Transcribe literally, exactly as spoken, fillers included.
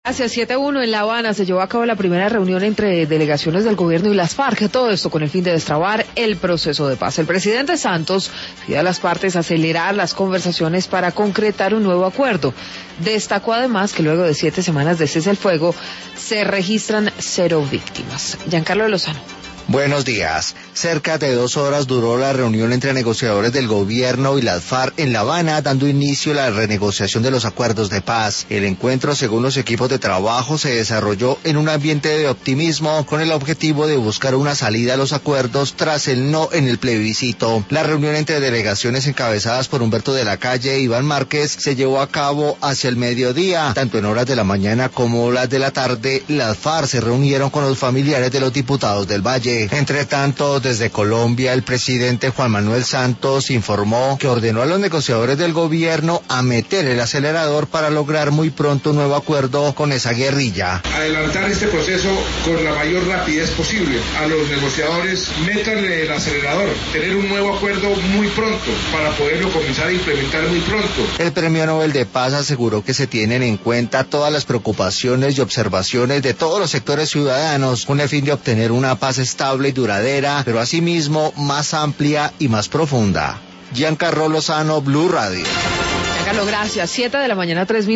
Hacia siete uno en La Habana se llevó a cabo la primera reunión entre delegaciones del gobierno y las FARC, todo esto con el fin de destrabar el proceso de paz. El presidente Santos pide a las partes acelerar las conversaciones para concretar un nuevo acuerdo. Destacó además que luego de siete semanas de cese el fuego se registran cero víctimas. Giancarlo Lozano. Buenos días. Cerca de dos horas duró la reunión entre negociadores del gobierno y las FARC en La Habana, dando inicio a la renegociación de los acuerdos de paz. El encuentro, según los equipos de trabajo, se desarrolló en un ambiente de optimismo, con el objetivo de buscar una salida a los acuerdos tras el no en el plebiscito. La reunión entre delegaciones encabezadas por Humberto de la Calle e Iván Márquez se llevó a cabo hacia el mediodía. Tanto en horas de la mañana como las de la tarde, las FARC se reunieron con los familiares de los diputados del Valle. Entre tanto, desde Colombia, el presidente Juan Manuel Santos informó que ordenó a los negociadores del gobierno a meter el acelerador para lograr muy pronto un nuevo acuerdo con esa guerrilla. Adelantar este proceso con la mayor rapidez posible. A los negociadores, métanle el acelerador, tener un nuevo acuerdo muy pronto para poderlo comenzar a implementar muy pronto. El Premio Nobel de Paz aseguró que se tienen en cuenta todas las preocupaciones y observaciones de todos los sectores ciudadanos con el fin de obtener una paz estable y duradera, pero asimismo más amplia y más profunda. Giancarlo Lozano, Blue Radio. Giancarlo, gracias. Siete de la mañana, tres minutos.